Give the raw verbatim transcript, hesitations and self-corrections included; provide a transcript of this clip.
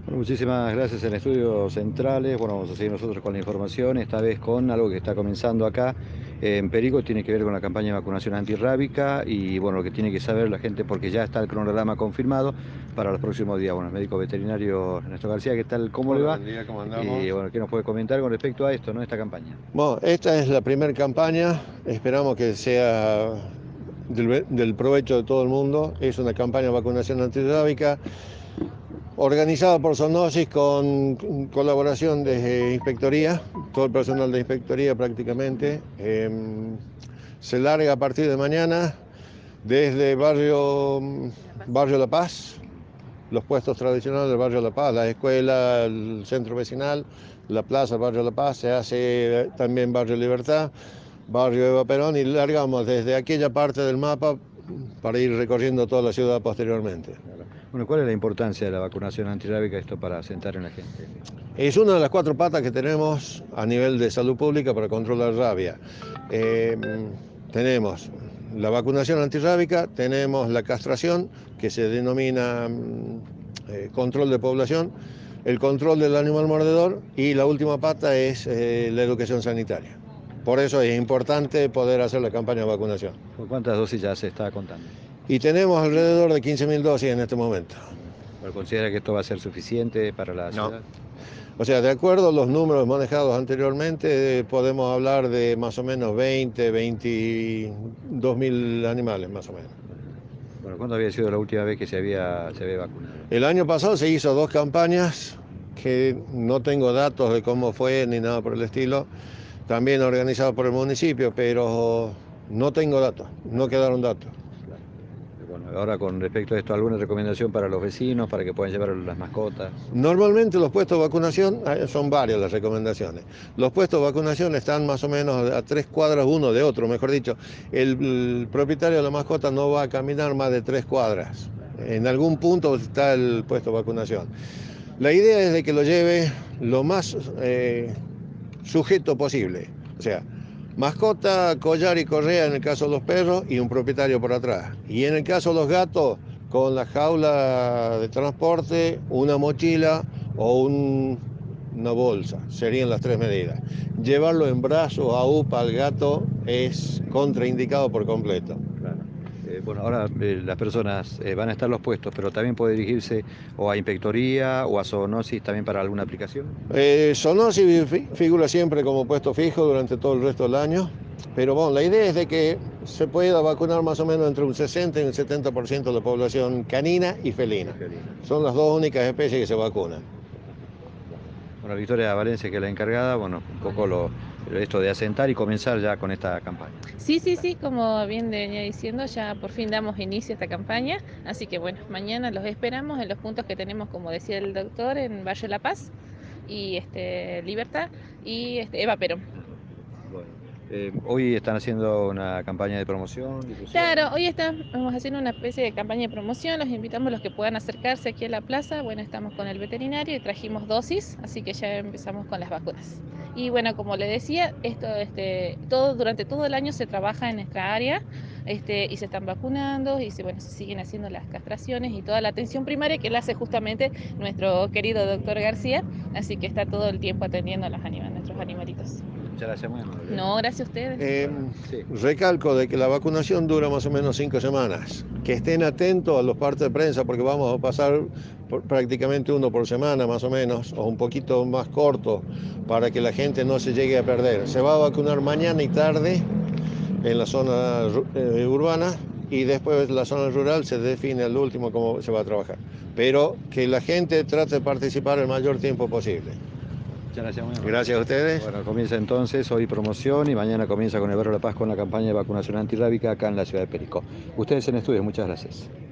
Bueno, muchísimas gracias en Estudios Centrales. Bueno, vamos a seguir nosotros con la información, esta vez con algo que está comenzando acá en Perico, tiene que ver con la campaña de vacunación antirrábica y bueno, lo que tiene que saber la gente porque ya está el cronograma confirmado para los próximos días. Bueno, el médico veterinario Ernesto García, ¿qué tal? ¿Cómo le Hola, va? buen día, ¿cómo Y andamos? bueno, ¿qué nos puede comentar con respecto a esto, ¿no? Esta campaña. Bueno, esta es la primera campaña, esperamos que sea del, del provecho de todo el mundo. Es una campaña de vacunación antirrábica organizada por Zoonosis con colaboración de Inspectoría, todo el personal de Inspectoría prácticamente. Eh, se larga a partir de mañana desde barrio, barrio La Paz, los puestos tradicionales del barrio La Paz, la escuela, el centro vecinal, la plaza, barrio La Paz, se hace también barrio Libertad, barrio Eva Perón y largamos desde aquella parte del mapa para ir recorriendo toda la ciudad posteriormente. Claro. Bueno, ¿cuál es la importancia de la vacunación antirrábica, esto para sentar en la gente? Es una de las cuatro patas que tenemos a nivel de salud pública para controlar rabia. Eh, tenemos la vacunación antirrábica, tenemos la castración, que se denomina eh, control de población, el control del animal mordedor y la última pata es eh, la educación sanitaria. Por eso es importante poder hacer la campaña de vacunación. ¿Por cuántas dosis ya se está contando? Y tenemos alrededor de quince mil dosis en este momento. ¿Pero considera que esto va a ser suficiente para la No. ciudad? O sea, de acuerdo a los números manejados anteriormente, eh, podemos hablar de más o menos veinte, veintidós mil animales, más o menos. Bueno, ¿cuándo había sido la última vez que se había, se había vacunado? El año pasado se hizo dos campañas que no tengo datos de cómo fue ni nada por el estilo, también organizadas por el municipio, pero no tengo datos, no quedaron datos. Claro. Bueno, ahora con respecto a esto, ¿alguna recomendación para los vecinos para que puedan llevar las mascotas? Normalmente los puestos de vacunación, eh, son varias las recomendaciones. Los puestos de vacunación están más o menos a tres cuadras uno de otro, mejor dicho. El, el propietario de la mascota no va a caminar más de tres cuadras. En algún punto está el puesto de vacunación. La idea es de que lo lleve lo más eh, sujeto posible. O sea, mascota, collar y correa en el caso de los perros y un propietario por atrás. Y en el caso de los gatos, con la jaula de transporte, una mochila o un, una bolsa. Serían las tres medidas. Llevarlo en brazos a UPA al gato es contraindicado por completo. Claro. Eh, bueno, ahora eh, las personas eh, van a estar los puestos, pero también puede dirigirse o a inspectoría o a zoonosis también para alguna aplicación. Eh, Sonosi figura siempre como puesto fijo durante todo el resto del año, pero bueno, la idea es de que se pueda vacunar más o menos entre un sesenta y un setenta por ciento de la población canina y felina. Son las dos únicas especies que se vacunan. Bueno, Victoria Valencia, que es la encargada, bueno, un poco lo, esto de asentar y comenzar ya con esta campaña. Sí, sí, sí, como bien venía diciendo, ya por fin damos inicio a esta campaña, así que bueno, mañana los esperamos en los puntos que tenemos, como decía el doctor, en Valle La Paz y este, Libertad y este, Eva Perón. Bueno, eh, hoy están haciendo una campaña de promoción, difusión. Claro, hoy estamos haciendo una especie de campaña de promoción, los invitamos a los que puedan acercarse aquí a la plaza, bueno, estamos con el veterinario y trajimos dosis, así que ya empezamos con las vacunas. Y bueno, como le decía, esto, este, todo, durante todo el año se trabaja en nuestra área este, y se están vacunando y se, bueno, se siguen haciendo las castraciones y toda la atención primaria que la hace justamente nuestro querido doctor García, así que está todo el tiempo atendiendo a los animales, nuestros animalitos. Muchas gracias, muy amable. No, gracias a ustedes. Eh, Sí. Recalco de que la vacunación dura más o menos cinco semanas. Que estén atentos a los partes de prensa porque vamos a pasar por prácticamente uno por semana más o menos, o un poquito más corto, para que la gente no se llegue a perder. Se va a vacunar mañana y tarde en la zona eh, urbana y después la zona rural se define al último cómo se va a trabajar. Pero que la gente trate de participar el mayor tiempo posible. Muchas gracias, muy amable. Gracias a ustedes. Bueno, comienza entonces hoy promoción y mañana comienza con el Barrio La Paz con la campaña de vacunación antirrábica acá en la ciudad de Perico. Ustedes en estudios, muchas gracias.